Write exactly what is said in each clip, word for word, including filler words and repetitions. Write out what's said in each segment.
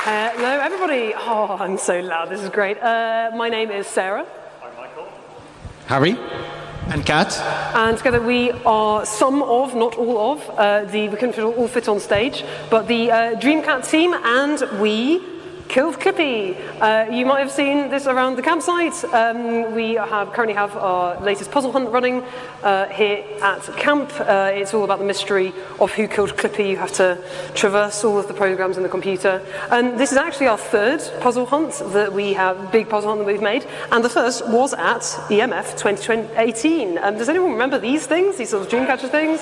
Hello, everybody. Oh, I'm so loud. This is great. Uh, my name is Sarah. I'm Michael. Harry. And Kat. And together we are some of, not all of, uh, the, we couldn't all fit on stage, but the uh, Dreamcat team, and we killed Clippy. Uh, you might have seen this around the campsite. Um, we have currently have our latest puzzle hunt running uh, here at camp. Uh, it's all about the mystery of who killed Clippy. You have to traverse all of the programs in the computer. And this is actually our third puzzle hunt that we have, big puzzle hunt that we've made. And the first was at E M F twenty eighteen. Um, does anyone remember these things, these sort of Dreamcatcher things?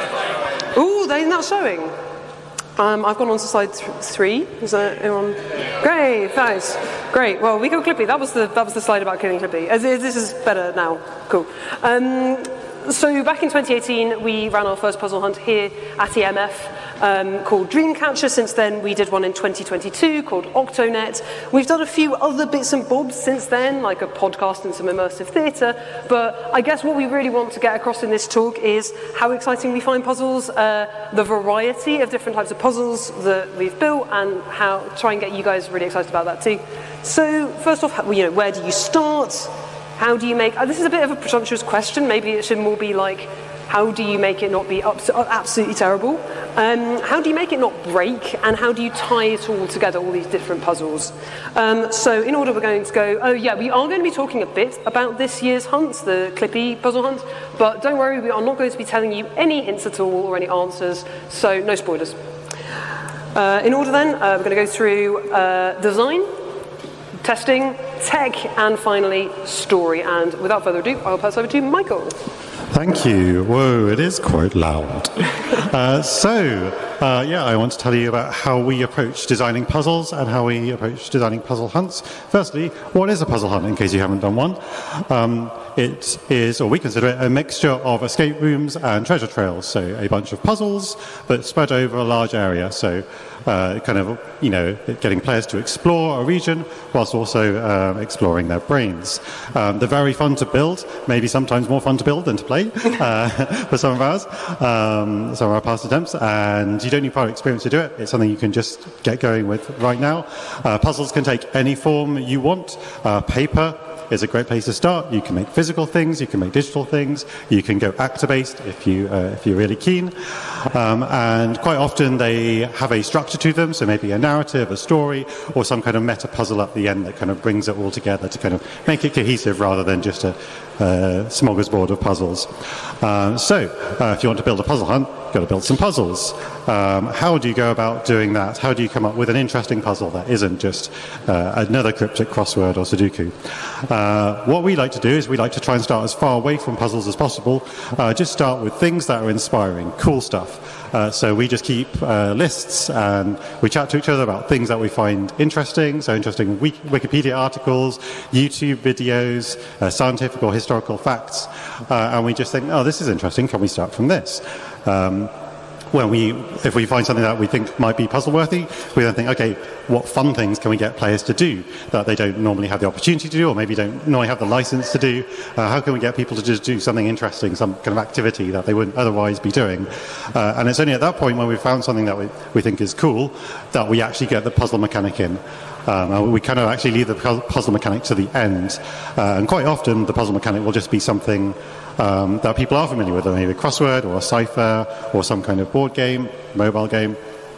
Ooh, they're not showing. Um, I've gone on to slide th- three. Is that anyone? Great, thanks. Great. Well, we killed Clippy. That was the that was the slide about killing Clippy. As, this is better now. Cool. Um, so back in twenty eighteen, we ran our first puzzle hunt here at E M F um, called Dreamcatcher. Since then, we did one in twenty twenty-two called Octonet. We've done a few other bits and bobs since then, like a podcast and some immersive theatre. But I guess what we really want to get across in this talk is how exciting we find puzzles, uh, the variety of different types of puzzles that we've built, and how try and get you guys really excited about that too. So first off, you know, where do you start? How do you make... Uh, this is a bit of a presumptuous question. Maybe it should more be like, how do you make it not be ups- absolutely terrible? Um, how do you make it not break? And how do you tie it all together, all these different puzzles? Um, so in order, we're going to go... Oh, yeah, we are going to be talking a bit about this year's hunt, the Clippy puzzle hunt. But don't worry, we are not going to be telling you any hints at all or any answers. So no spoilers. Uh, in order, then, uh, we're going to go through uh, design, testing, tech, and finally, story. And without further ado, I'll pass over to Michael. Thank you. Whoa, it is quite loud. uh, so, uh, yeah, I want to tell you about how we approach designing puzzles and how we approach designing puzzle hunts. Firstly, what is a puzzle hunt, in case you haven't done one? Um, it is, or we consider it, a mixture of escape rooms and treasure trails. So a bunch of puzzles, but spread over a large area. So uh, kind of, you know, getting players to explore a region whilst also uh, exploring their brains. Um, they're very fun to build, maybe sometimes more fun to build than to play uh, for some of ours, um, some of our past attempts. And you don't need prior experience to do it. It's something you can just get going with right now. Uh, puzzles can take any form you want. Uh, paper is a great place to start. You can make physical things, you can make digital things, you can go actor-based if, you, uh, if you're really keen. Um, and quite often they have a structure to them, so maybe a narrative, a story, or some kind of meta puzzle at the end that kind of brings it all together to kind of make it cohesive rather than just a uh, smorgasbord of puzzles. Um, so, uh, if you want to build a puzzle hunt, you've got to build some puzzles. Um, how do you go about doing that? How do you come up with an interesting puzzle that isn't just uh, another cryptic crossword or Sudoku? Uh, what we like to do is we like to try and start as far away from puzzles as possible. Uh, just start with things that are inspiring, cool stuff. Uh, so we just keep uh, lists and we chat to each other about things that we find interesting, so interesting wiki- Wikipedia articles, YouTube videos, uh, scientific or historical facts, uh, and we just think, oh, this is interesting, can we start from this? Um, When we, if we find something that we think might be puzzle-worthy, we then think, okay, what fun things can we get players to do that they don't normally have the opportunity to do, or maybe don't normally have the license to do? Uh, how can we get people to just do something interesting, some kind of activity that they wouldn't otherwise be doing? Uh, and it's only at that point when we've found something that we, we think is cool that we actually get the puzzle mechanic in. Um, we kind of actually leave the puzzle mechanic to the end. Uh, and quite often, the puzzle mechanic will just be something um, that people are familiar with, maybe a crossword or a cipher or some kind of board game, mobile game.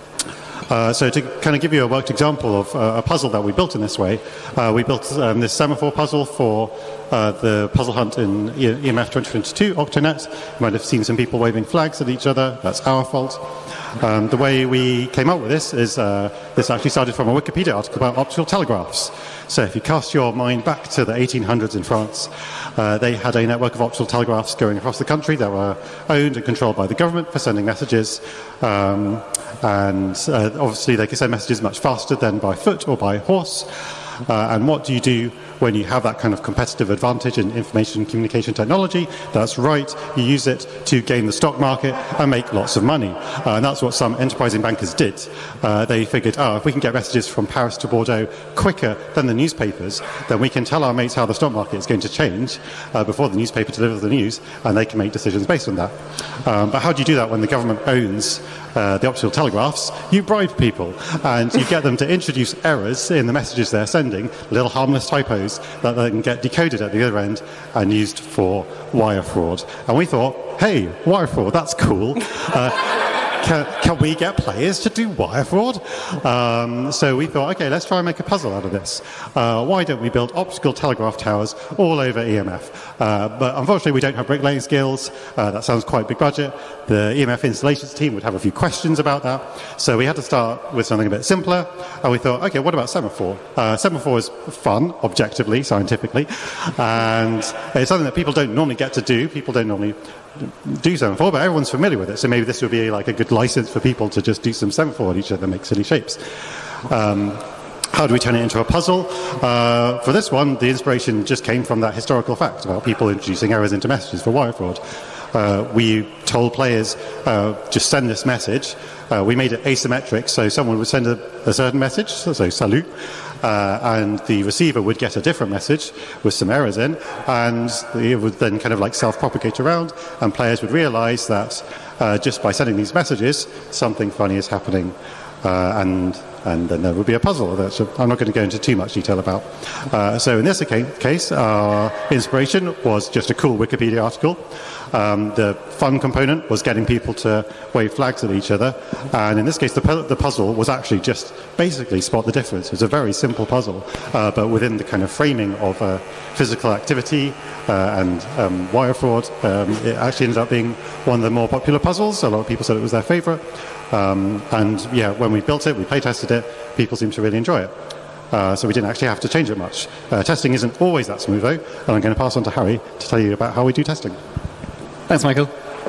Uh, so to kind of give you a worked example of uh, a puzzle that we built in this way, uh, we built um, this semaphore puzzle for uh, the puzzle hunt in E M F twenty twenty-two, Octonet. You might have seen some people waving flags at each other. That's our fault. Um, the way we came up with this is uh, this actually started from a Wikipedia article about optical telegraphs. So if you cast your mind back to the eighteen hundreds in France, uh, they had a network of optical telegraphs going across the country that were owned and controlled by the government for sending messages. Um, and uh, obviously they could send messages much faster than by foot or by horse. Uh, and what do you do when you have that kind of competitive advantage in information communication technology? That's right, you use it to gain the stock market and make lots of money. Uh, and that's what some enterprising bankers did. Uh, they figured, oh, if we can get messages from Paris to Bordeaux quicker than the newspapers, then we can tell our mates how the stock market is going to change uh, before the newspaper delivers the news, and they can make decisions based on that. Um, but how do you do that when the government owns uh, the optical telegraphs? You bribe people, and you get them to introduce errors in the messages they're sending, little harmless typos that then get decoded at the other end and used for wire fraud. And we thought, hey, wire fraud, that's cool. Uh, Can, can we get players to do wire fraud? Um, so we thought, okay, let's try and make a puzzle out of this. Uh, why don't we build optical telegraph towers all over E M F? Uh, but unfortunately, we don't have bricklaying skills. Uh, that sounds quite big budget. The E M F installations team would have a few questions about that. So we had to start with something a bit simpler. And we thought, okay, what about semaphore? Uh, semaphore is fun, objectively, scientifically. And it's something that people don't normally get to do. People don't normally do semaphore, but everyone's familiar with it. So maybe this would be like a good license for people to just do some semaphore at each other and make silly shapes. Um, how do we turn it into a puzzle? Uh, for this one, the inspiration just came from that historical fact about people introducing errors into messages for wire fraud. Uh, we told players, uh, just send this message. Uh, we made it asymmetric, so someone would send a, a certain message, so, so salut, uh, and the receiver would get a different message with some errors in, and it would then kind of like self-propagate around, and players would realize that uh, just by sending these messages, something funny is happening, uh, and and then there would be a puzzle that I'm not going to go into too much detail about. Uh, so in this case, our inspiration was just a cool Wikipedia article. Um, the fun component was getting people to wave flags at each other, and in this case the, pu- the puzzle was actually just basically spot the difference. It was a very simple puzzle, uh, but within the kind of framing of uh, physical activity uh, and um, wire fraud, um, it actually ended up being one of the more popular puzzles. A lot of people said it was their favourite, um, and yeah, when we built it, we play tested it, people seemed to really enjoy it. Uh, so we didn't actually have to change it much. Uh, testing isn't always that smooth though, and I'm going to pass on to Harry to tell you about how we do testing. Thanks, Michael.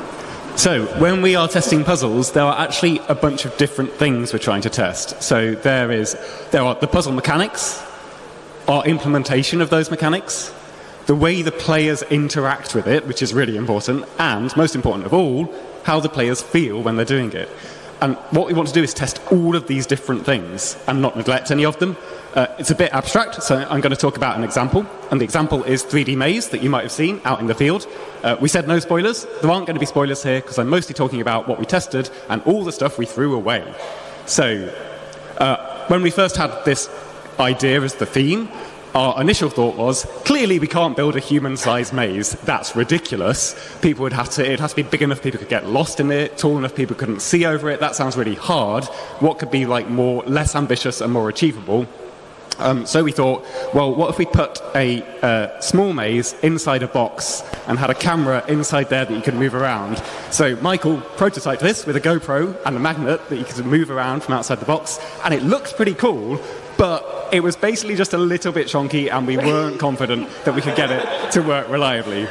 So, when we are testing puzzles, there are actually a bunch of different things we're trying to test. So, there is there are the puzzle mechanics, our implementation of those mechanics, the way the players interact with it, which is really important, and, most important of all, how the players feel when they're doing it. And what we want to do is test all of these different things and not neglect any of them. Uh, it's a bit abstract, so I'm going to talk about an example. And the example is three D Maze that you might have seen out in the field. Uh, we said no spoilers. There aren't going to be spoilers here because I'm mostly talking about what we tested and all the stuff we threw away. So uh, when we first had this idea as the theme, our initial thought was, clearly we can't build a human-sized maze. That's ridiculous. People would have to, it has to be big enough people could get lost in it, tall enough people couldn't see over it. That sounds really hard. What could be like more, less ambitious and more achievable? Um, so we thought, well, what if we put a uh, small maze inside a box and had a camera inside there that you could move around? So Michael prototyped this with a GoPro and a magnet that you could move around from outside the box, and it looked pretty cool, but it was basically just a little bit chonky, and we weren't confident that we could get it to work reliably.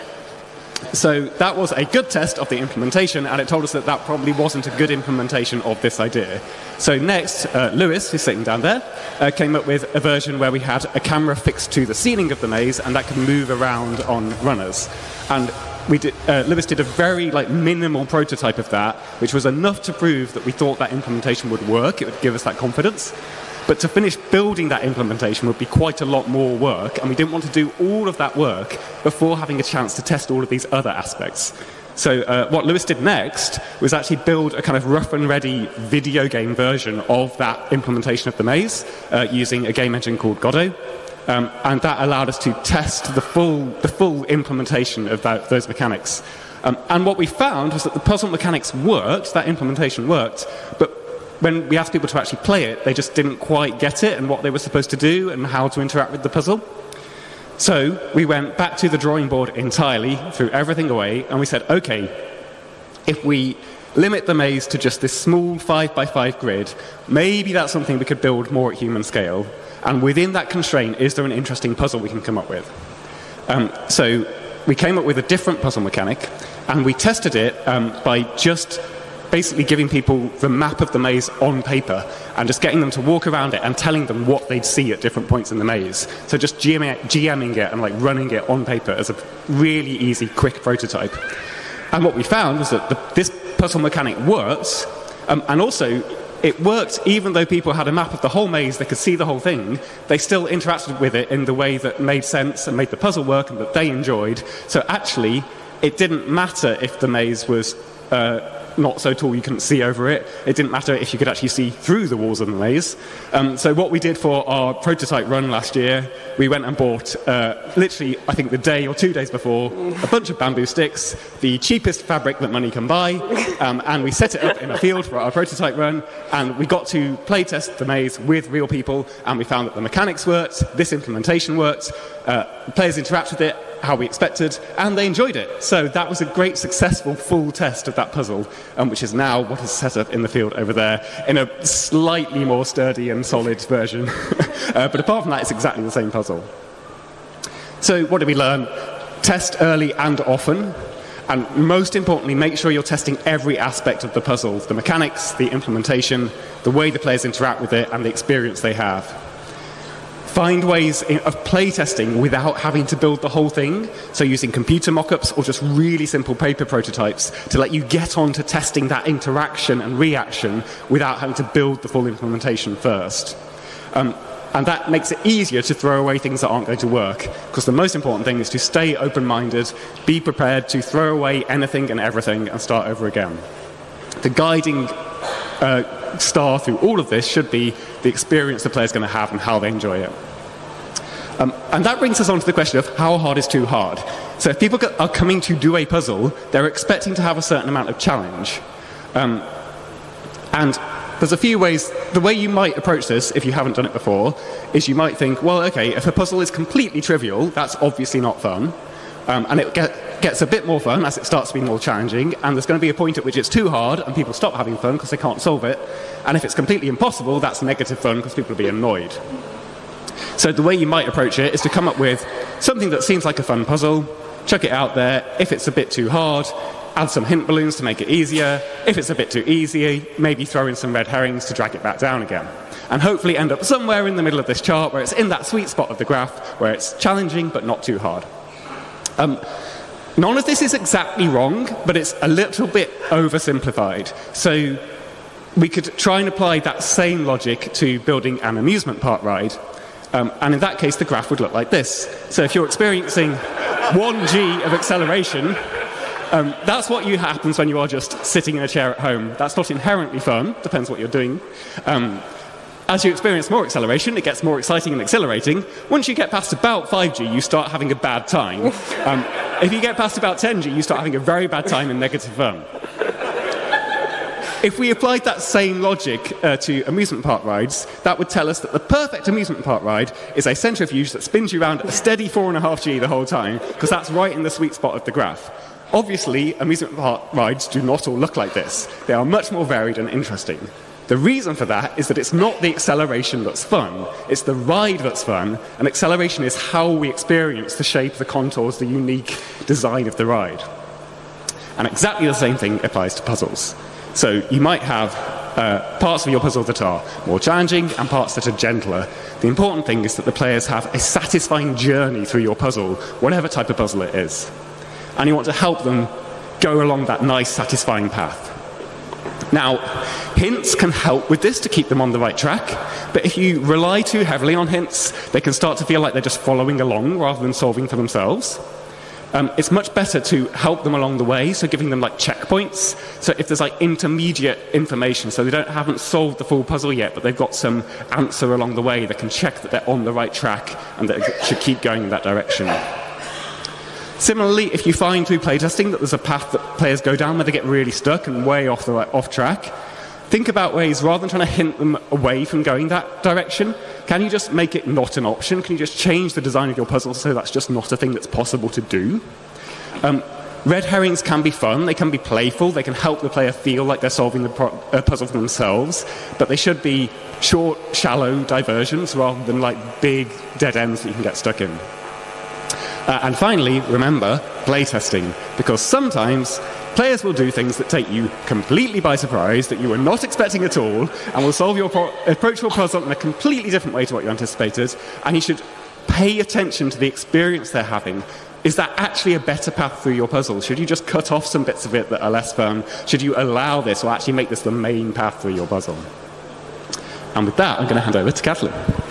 So that was a good test of the implementation, and it told us that that probably wasn't a good implementation of this idea. So next, uh, Lewis, who's sitting down there, uh, came up with a version where we had a camera fixed to the ceiling of the maze, and that could move around on runners. And we did, uh, Lewis did a very like minimal prototype of that, which was enough to prove that we thought that implementation would work. It would give us that confidence. But to finish building that implementation would be quite a lot more work, and we didn't want to do all of that work before having a chance to test all of these other aspects. So uh, what Lewis did next was actually build a kind of rough and ready video game version of that implementation of the maze uh, using a game engine called Godot. Um, and that allowed us to test the full, the full implementation of that, those mechanics. Um, and what we found was that the puzzle mechanics worked, that implementation worked, but when we asked people to actually play it, they just didn't quite get it and what they were supposed to do and how to interact with the puzzle. So we went back to the drawing board entirely, threw everything away, and we said, okay, if we limit the maze to just this small five by five grid, maybe that's something we could build more at human scale. And within that constraint, is there an interesting puzzle we can come up with? Um, so we came up with a different puzzle mechanic, and we tested it um, by just basically giving people the map of the maze on paper and just getting them to walk around it and telling them what they'd see at different points in the maze. So just G M ing it and like running it on paper as a really easy, quick prototype. And what we found was that the, this puzzle mechanic works, um, and also it worked even though people had a map of the whole maze, they could see the whole thing, they still interacted with it in the way that made sense and made the puzzle work and that they enjoyed. So actually, it didn't matter if the maze was uh, not so tall you couldn't see over it. It didn't matter if you could actually see through the walls of the maze. Um, so what we did for our prototype run last year, we went and bought, uh, literally, I think the day or two days before, a bunch of bamboo sticks, the cheapest fabric that money can buy, um, and we set it up in a field for our prototype run, and we got to play test the maze with real people, and we found that the mechanics worked, this implementation worked, uh, players interact with it how we expected, and they enjoyed it. So that was a great, successful full test of that puzzle, um, which is now what is set up in the field over there in a slightly more sturdy and solid version. uh, but apart from that, it's exactly the same puzzle. So what did we learn? Test early and often, and most importantly, make sure you're testing every aspect of the puzzle, the mechanics, the implementation, the way the players interact with it, and the experience they have. Find ways of playtesting without having to build the whole thing, so using computer mock-ups or just really simple paper prototypes to let you get on to testing that interaction and reaction without having to build the full implementation first. Um, and that makes it easier to throw away things that aren't going to work, because the most important thing is to stay open-minded, be prepared to throw away anything and everything and start over again. The guiding uh, star through all of this should be the experience the player's going to have and how they enjoy it. Um, and that brings us on to the question of how hard is too hard. So if people are coming to do a puzzle, they're expecting to have a certain amount of challenge. Um, and there's a few ways. The way you might approach this, if you haven't done it before, is you might think, well, okay, if a puzzle is completely trivial, that's obviously not fun. Um, and it get, gets a bit more fun as it starts to be more challenging, and there's going to be a point at which it's too hard and people stop having fun because they can't solve it. And if it's completely impossible, that's negative fun because people will be annoyed. So the way you might approach it is to come up with something that seems like a fun puzzle, chuck it out there. If it's a bit too hard, add some hint balloons to make it easier. If it's a bit too easy, maybe throw in some red herrings to drag it back down again. And hopefully end up somewhere in the middle of this chart where it's in that sweet spot of the graph where it's challenging but not too hard. Um, none of this is exactly wrong, but it's a little bit oversimplified. So we could try and apply that same logic to building an amusement park ride. Um, and in that case, the graph would look like this. So if you're experiencing one G of acceleration, um, that's what you happens when you are just sitting in a chair at home. That's not inherently fun, depends what you're doing. Um, As you experience more acceleration, it gets more exciting and exhilarating. Once you get past about five G, you start having a bad time. Um, if you get past about ten G, you start having a very bad time and negative fun. If we applied that same logic uh, to amusement park rides, that would tell us that the perfect amusement park ride is a centrifuge that spins you around at a steady four point five G the whole time, because that's right in the sweet spot of the graph. Obviously, amusement park rides do not all look like this. They are much more varied and interesting. The reason for that is that it's not the acceleration that's fun, it's the ride that's fun, and acceleration is how we experience the shape, the contours, the unique design of the ride. And exactly the same thing applies to puzzles. So you might have uh, parts of your puzzle that are more challenging and parts that are gentler. The important thing is that the players have a satisfying journey through your puzzle, whatever type of puzzle it is. And you want to help them go along that nice, satisfying path. Now, hints can help with this to keep them on the right track, but if you rely too heavily on hints, they can start to feel like they're just following along rather than solving for themselves. Um, it's much better to help them along the way, so giving them like checkpoints. So if there's like intermediate information, so they don't haven't solved the full puzzle yet, but they've got some answer along the way, they can check that they're on the right track and that they should keep going in that direction. Similarly, if you find through playtesting that there's a path that players go down where they get really stuck and way off the off track, think about ways, rather than trying to hint them away from going that direction, can you just make it not an option? Can you just change the design of your puzzle so that's just not a thing that's possible to do? Um, red herrings can be fun, they can be playful, they can help the player feel like they're solving the pro uh, puzzle for themselves, but they should be short, shallow diversions rather than like big dead ends that you can get stuck in. Uh, and finally, remember, playtesting, because sometimes Players will do things that take you completely by surprise, that you were not expecting at all, and will solve your pro- approach your puzzle in a completely different way to what you anticipated, and you should pay attention to the experience they're having. Is that actually a better path through your puzzle? Should you just cut off some bits of it that are less fun? Should you allow this or actually make this the main path through your puzzle? And with that, I'm going to hand over to Kathleen.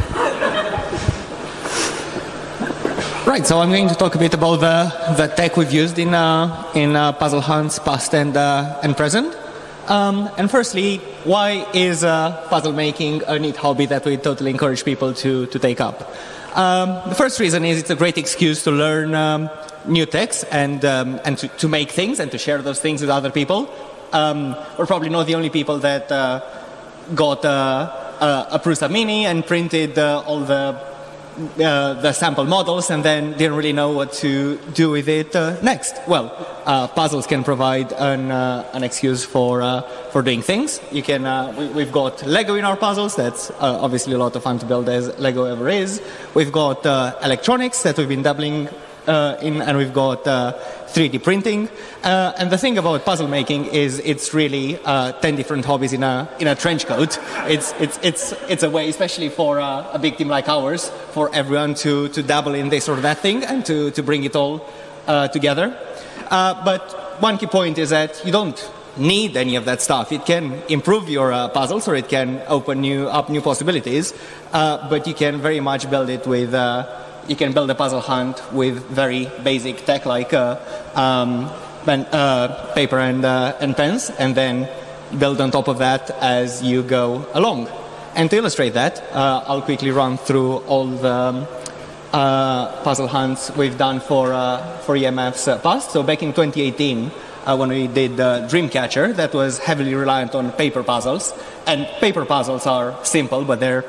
Right, so I'm going to talk a bit about the, the tech we've used in, uh, in uh, puzzle hunts, past and, uh, and present. Um, and firstly, why is uh, puzzle making a neat hobby that we totally encourage people to, to take up? Um, the first reason is it's a great excuse to learn um, new techs and, um, and to, to make things and to share those things with other people. Um, we're probably not the only people that uh, got uh, uh, a Prusa Mini and printed uh, all the Uh, the sample models and then didn't really know what to do with it uh, next. Well, uh, puzzles can provide an, uh, an excuse for uh, for doing things. You can uh, we, we've got Lego in our puzzles. That's uh, obviously a lot of fun to build as Lego ever is. We've got uh, electronics that we've been dabbling uh, in, and we've got uh, three D printing. Uh, and the thing about puzzle making is it's really uh, ten different hobbies in a in a trench coat. It's it's it's it's a way, especially for uh, a big team like ours, for everyone to, to dabble in this or that thing and to, to bring it all uh, together. Uh, but one key point is that you don't need any of that stuff. It can improve your uh, puzzles or it can open new up new possibilities, uh, but you can very much build it with. Uh, you can build a puzzle hunt with very basic tech like uh, um, pen, uh, paper and, uh, and pens, and then build on top of that as you go along. And to illustrate that, uh, I'll quickly run through all the um, uh, puzzle hunts we've done for uh, for E M F's uh, past. So back in twenty eighteen, uh, when we did uh, Dreamcatcher, that was heavily reliant on paper puzzles. And paper puzzles are simple, but they're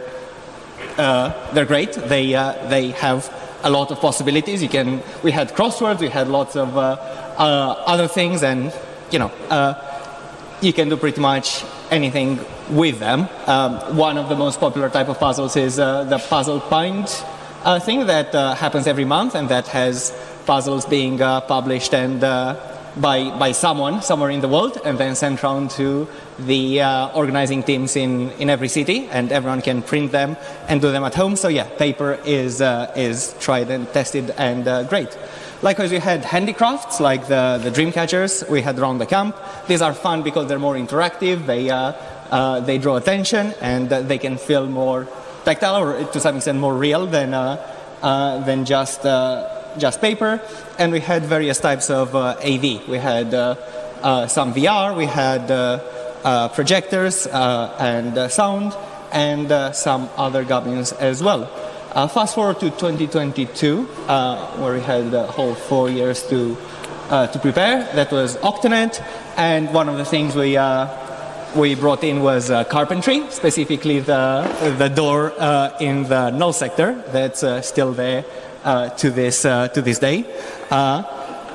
uh, they're great. They uh, they have a lot of possibilities. You can. We had crosswords. We had lots of uh, uh, other things, and you know. Uh, You can do pretty much anything with them. Um, one of the most popular type of puzzles is uh, the puzzle bind uh, thing that uh, happens every month, and that has puzzles being uh, published and uh, by by someone somewhere in the world, and then sent around to the uh, organizing teams in, in every city, and everyone can print them and do them at home. So yeah, paper is uh, is tried and tested and uh, great. Likewise, we had handicrafts like the, the Dreamcatchers we had around the camp. These are fun because they're more interactive, they, uh, uh, they draw attention, and uh, they can feel more tactile or to some extent more real than, uh, uh, than just, uh, just paper. And we had various types of uh, A V. We had uh, uh, some V R, we had uh, uh, projectors uh, and uh, sound, and uh, some other gubbins as well. Uh, fast forward to twenty twenty-two, uh, where we had a whole four years to uh, to prepare. That was Octanet, and one of the things we uh, we brought in was uh, carpentry, specifically the the door uh, in the null sector that's uh, still there uh, to this uh, to this day, uh,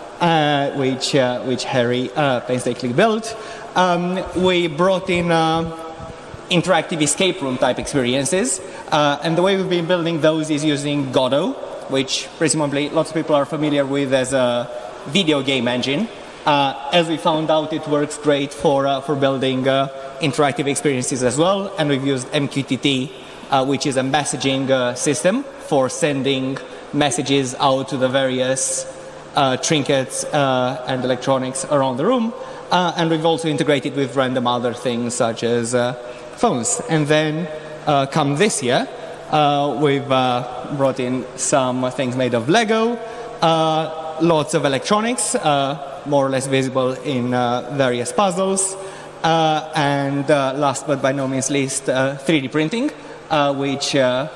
uh, which uh, which Harry uh, painstakingly built. Um, we brought in. Uh, interactive escape room type experiences, uh, and the way we've been building those is using Godot, which presumably lots of people are familiar with as a video game engine. Uh, as we found out, it works great for uh, for building uh, interactive experiences as well, and we've used M Q T T, uh, which is a messaging uh, system for sending messages out to the various uh, trinkets uh, and electronics around the room, uh, and we've also integrated with random other things such as uh, phones. And then uh, come this year, uh, we've uh, brought in some things made of Lego, uh, lots of electronics, uh, more or less visible in uh, various puzzles, uh, and uh, last but by no means least, uh, three D printing, uh, which uh,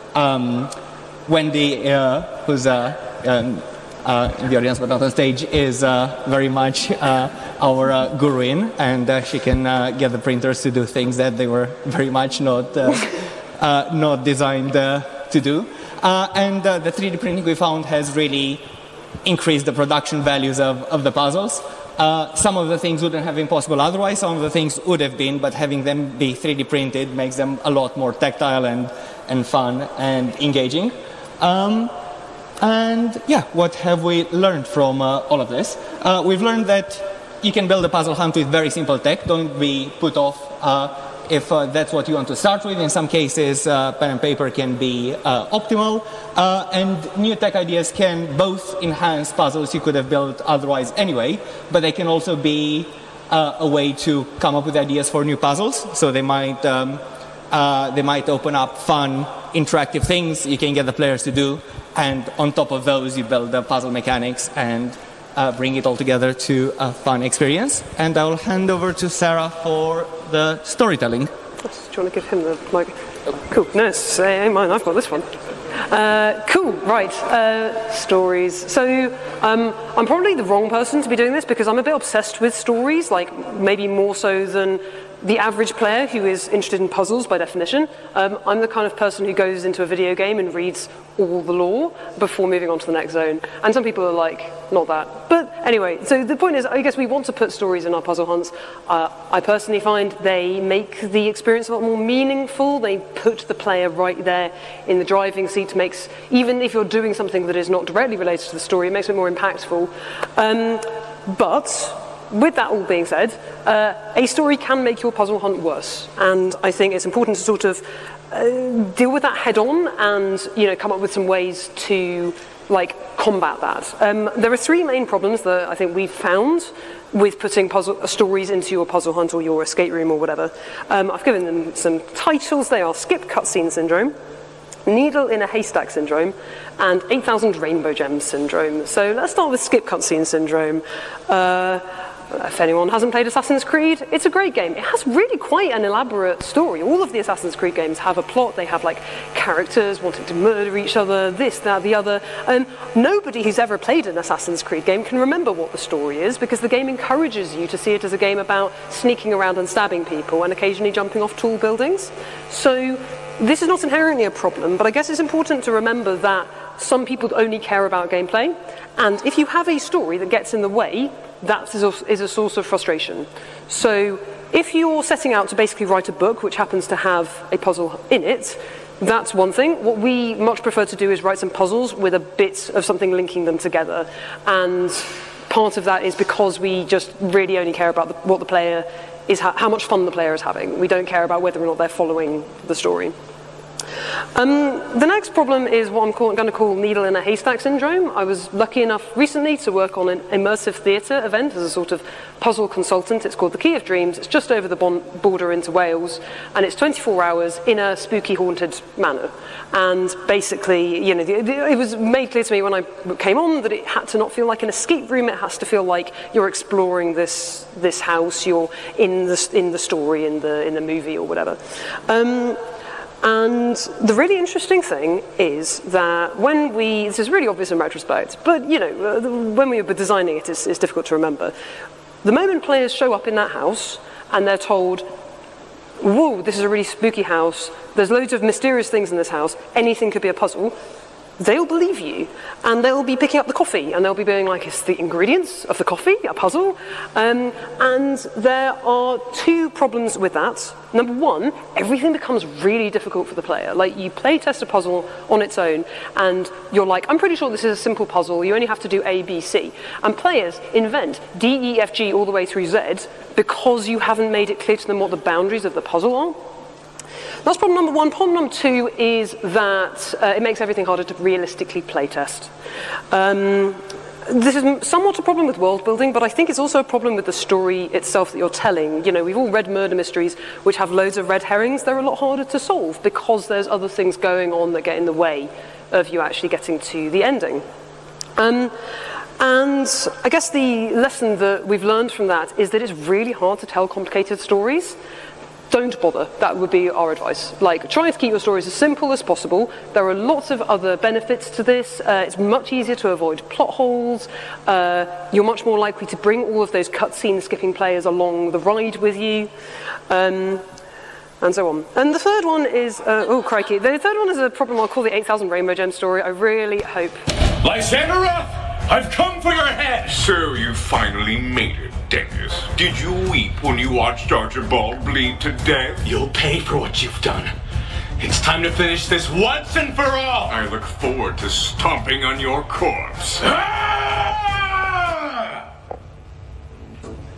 um, Wendy, uh, who's uh, um, Uh, in the audience but not on stage, is uh, very much uh, our uh, guru in, and uh, she can uh, get the printers to do things that they were very much not uh, uh, not designed uh, to do. Uh, and uh, the three D printing we found has really increased the production values of, of the puzzles. Uh, some of the things wouldn't have been possible otherwise, some of the things would have been, but having them be three D printed makes them a lot more tactile and, and fun and engaging. Um, And yeah, what have we learned from uh, all of this? Uh, we've learned that you can build a puzzle hunt with very simple tech. Don't be put off uh, if uh, that's what you want to start with. In some cases, uh, pen and paper can be uh, optimal. Uh, and new tech ideas can both enhance puzzles you could have built otherwise anyway, but they can also be uh, a way to come up with ideas for new puzzles. So they might, um, uh, they might open up fun, interactive things you can get the players to do. And on top of those, you build the puzzle mechanics and Uh, bring it all together to a fun experience. And I'll hand over to Sarah for the storytelling. Do you want to give him the mic? Cool. No, say mine. I've got this one. Uh, cool. Right. Uh, stories. So um, I'm probably the wrong person to be doing this because I'm a bit obsessed with stories, like maybe more so than the average player who is interested in puzzles by definition. Um, I'm the kind of person who goes into a video game and reads all the lore before moving on to the next zone. And some people are like, not that. But anyway, so the point is, I guess we want to put stories in our puzzle hunts. Uh, I personally find they make the experience a lot more meaningful. They put the player right there in the driving seat. Makes, even if you're doing something that is not directly related to the story, it makes it more impactful. Um, but with that all being said, uh, a story can make your puzzle hunt worse. And I think it's important to sort of uh, deal with that head on and, you know, come up with some ways to like combat that. Um, there are three main problems that I think we've found with putting puzzle uh, stories into your puzzle hunt or your escape room or whatever. Um, I've given them some titles. They are skip cutscene syndrome, needle in a haystack syndrome, and eight thousand rainbow gems syndrome. So let's start with skip cutscene syndrome. Uh, If anyone hasn't played Assassin's Creed, it's a great game. It has really quite an elaborate story. All of the Assassin's Creed games have a plot. They have like characters wanting to murder each other, this, that, the other. And nobody who's ever played an Assassin's Creed game can remember what the story is because the game encourages you to see it as a game about sneaking around and stabbing people and occasionally jumping off tall buildings. So this is not inherently a problem, but I guess it's important to remember that some people only care about gameplay. And if you have a story that gets in the way, that is a, is a source of frustration. So if you're setting out to basically write a book which happens to have a puzzle in it, that's one thing. What we much prefer to do is write some puzzles with a bit of something linking them together. And part of that is because we just really only care about the, what the player is, ha- how much fun the player is having. We don't care about whether or not they're following the story. Um, the next problem is what I'm call, going to call needle in a haystack syndrome. I was lucky enough recently to work on an immersive theatre event as a sort of puzzle consultant. It's called The Key of Dreams. It's just over the bon- border into Wales, and it's twenty-four hours in a spooky, haunted manor. And basically, you know, the, the, it was made clear to me when I came on that it had to not feel like an escape room. It has to feel like you're exploring this this house. You're in the in the story, in the in the movie or whatever. Um, And the really interesting thing is that when we, this is really obvious in retrospect, but you know, when we were designing it, it's, it's difficult to remember. The moment players show up in that house and they're told, whoa, this is a really spooky house, there's loads of mysterious things in this house, anything could be a puzzle, they'll believe you, and they'll be picking up the coffee, and they'll be being like, it's the ingredients of the coffee, a puzzle. Um, and there are two problems with that. Number one, everything becomes really difficult for the player. Like, you play test a puzzle on its own, and you're like, I'm pretty sure this is a simple puzzle, you only have to do A, B, C. And players invent D, E, F, G all the way through Z because you haven't made it clear to them what the boundaries of the puzzle are. That's problem number one. Problem number two is that uh, it makes everything harder to realistically playtest. Um, this is somewhat a problem with world building, but I think it's also a problem with the story itself that you're telling. You know, we've all read murder mysteries which have loads of red herrings. They're a lot harder to solve because there's other things going on that get in the way of you actually getting to the ending. Um, and I guess the lesson that we've learned from that is that it's really hard to tell complicated stories. Don't bother. That would be our advice. Like, try to keep your stories as simple as possible. There are lots of other benefits to this. Uh, it's much easier to avoid plot holes. Uh, you're much more likely to bring all of those cutscene skipping players along the ride with you. Um, and so on. And the third one is, uh, oh crikey, the third one is a problem I'll call the eight thousand Rainbow Gem story. I really hope. Lysander, I've come for your head! So you finally made it, Dennis. Did you weep when you watched Archibald bleed to death? You'll pay for what you've done. It's time to finish this once and for all! I look forward to stomping on your corpse. Ah!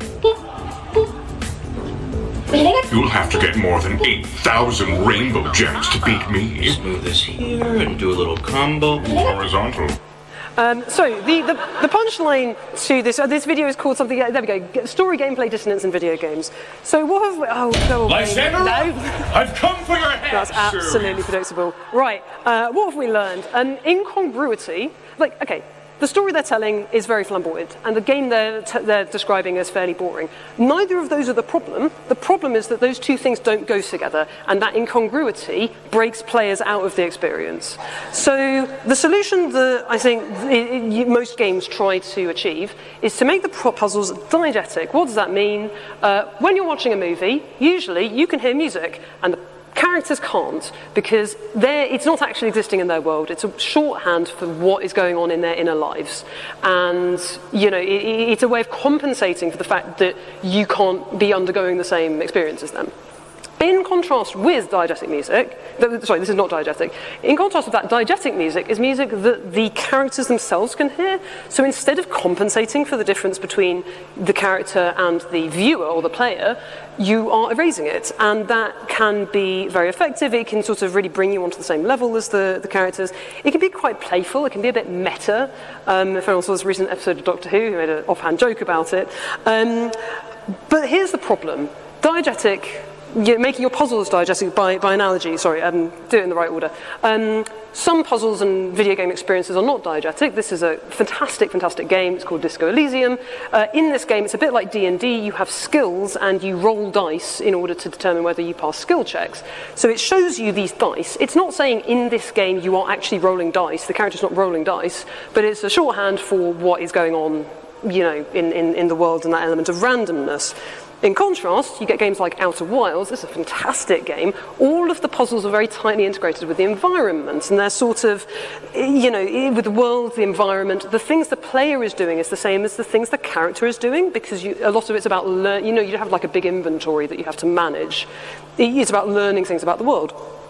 You'll have to get more than eight thousand rainbow gems to beat me. Smooth this here and do a little combo. Horizontal. Um, so the, the, the punchline to this uh, this video is called something. Uh, there we go. Story, gameplay, dissonance, in video games. So what have we? Oh, go away. Lysander, No. I've come for your head. That's absolutely predictable. Right. Uh, what have we learned? An incongruity. Like, okay, the story they're telling is very flamboyant, and the game they're, t- they're describing is fairly boring. Neither of those are the problem. The problem is that those two things don't go together, and that incongruity breaks players out of the experience. So the solution that I think th- th- most games try to achieve is to make the pro- puzzles diegetic. What does that mean? Uh, when you're watching a movie, usually you can hear music, and the characters can't, because it's not actually existing in their world. It's a shorthand for what is going on in their inner lives. And, you know, it, it's a way of compensating for the fact that you can't be undergoing the same experience as them. In contrast with diegetic music, th- sorry, this is not diegetic. In contrast with that, diegetic music is music that the characters themselves can hear. So instead of compensating for the difference between the character and the viewer or the player, you are erasing it. And that can be very effective. It can sort of really bring you onto the same level as the, the characters. It can be quite playful. It can be a bit meta. Um, if anyone saw this recent episode of Doctor Who, who made an offhand joke about it. Um, but here's the problem. Diegetic... You're making your puzzles diegetic by, by analogy, sorry, um, do it in the right order. Um, some puzzles and video game experiences are not diegetic. This is a fantastic, fantastic game. It's called Disco Elysium. Uh, in this game, it's a bit like D and D. You have skills and you roll dice in order to determine whether you pass skill checks. So it shows you these dice. It's not saying in this game you are actually rolling dice. The character's not rolling dice, but it's a shorthand for what is going on, you know, in, in, in the world and that element of randomness. In contrast, you get games like Outer Wilds. This is a fantastic game. All of the puzzles are very tightly integrated with the environment, and they're sort of, you know, with the world, the environment, the things the player is doing is the same as the things the character is doing, because you, a lot of it's about learn. You know, you have like a big inventory that you have to manage. It's about learning things about the world.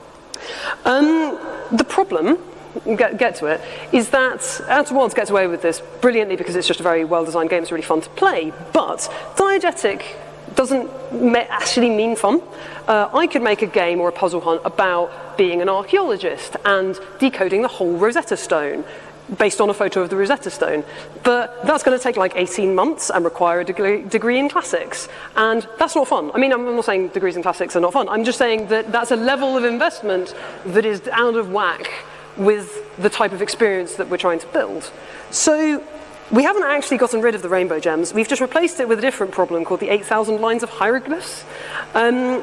Um, the problem. Get, get to it, is that Outer Wilds gets away with this brilliantly because it's just a very well-designed game, it's really fun to play, but diegetic doesn't me- actually mean fun. Uh, I could make a game or a puzzle hunt about being an archaeologist and decoding the whole Rosetta Stone based on a photo of the Rosetta Stone. But that's going to take like eighteen months and require a degree, degree in classics. And that's not fun. I mean, I'm not saying degrees in classics are not fun. I'm just saying that that's a level of investment that is out of whack with the type of experience that we're trying to build. So we haven't actually gotten rid of the rainbow gems. We've just replaced it with a different problem called the eight thousand lines of hieroglyphs. Um,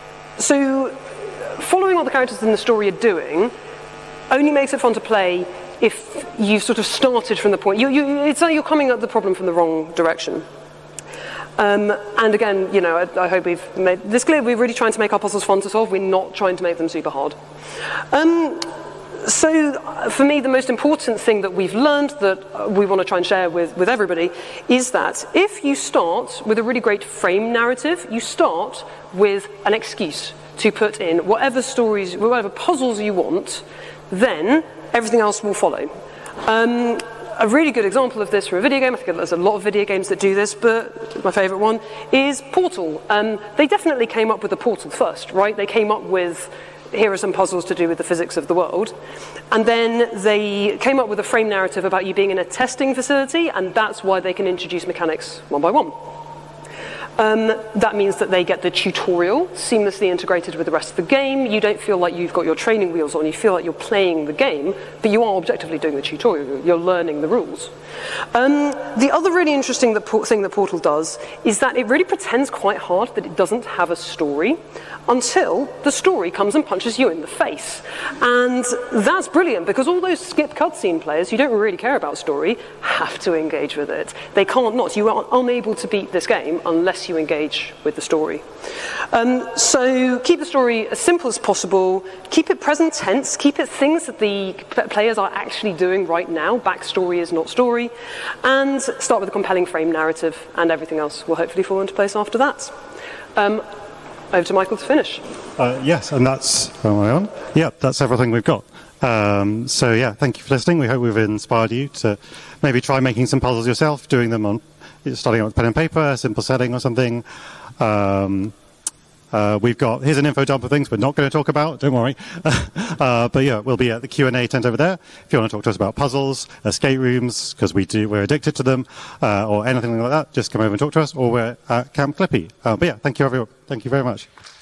so following what the characters in the story are doing only makes it fun to play if you've sort of started from the point. You, you, it's like you're coming at the problem from the wrong direction. Um, and again, you know, I, I hope we've made this clear. We're really trying to make our puzzles fun to solve. We're not trying to make them super hard. Um, So, for me, the most important thing that we've learned that we want to try and share with, with everybody is that if you start with a really great frame narrative, you start with an excuse to put in whatever stories, whatever puzzles you want, then everything else will follow. Um, a really good example of this from a video game, I think there's a lot of video games that do this, but my favourite one is Portal. Um, they definitely came up with the Portal first, right? They came up with here are some puzzles to do with the physics of the world. And then they came up with a frame narrative about you being in a testing facility, and that's why they can introduce mechanics one by one. Um, that means that they get the tutorial seamlessly integrated with the rest of the game. You don't feel like you've got your training wheels on. You feel like you're playing the game, but you are objectively doing the tutorial. You're learning the rules. Um, the other really interesting that, thing that Portal does is that it really pretends quite hard that it doesn't have a story until the story comes and punches you in the face. And that's brilliant, because all those skip cutscene players who don't really care about story have to engage with it. They can't not. You are unable to beat this game unless you engage with the story. Um, so keep the story as simple as possible, keep it present tense, keep it things that the players are actually doing right now, backstory is not story, and start with a compelling frame narrative, and everything else will hopefully fall into place after that. Um, over to Michael to finish. Uh, yes, and that's, am I on? Yeah, that's everything we've got. Um, so yeah, thank you for listening. We hope we've inspired you to maybe try making some puzzles yourself, doing them on, starting out with pen and paper, a simple setting or something. Um, Uh, we've got, here's an info dump of things we're not going to talk about, don't worry. uh, but yeah, we'll be at the Q and A tent over there. If you want to talk to us about puzzles, escape rooms, because we do, we're addicted to them, uh, or anything like that, just come over and talk to us, or we're at Camp Clippy. Uh, but yeah, thank you, everyone. Thank you very much.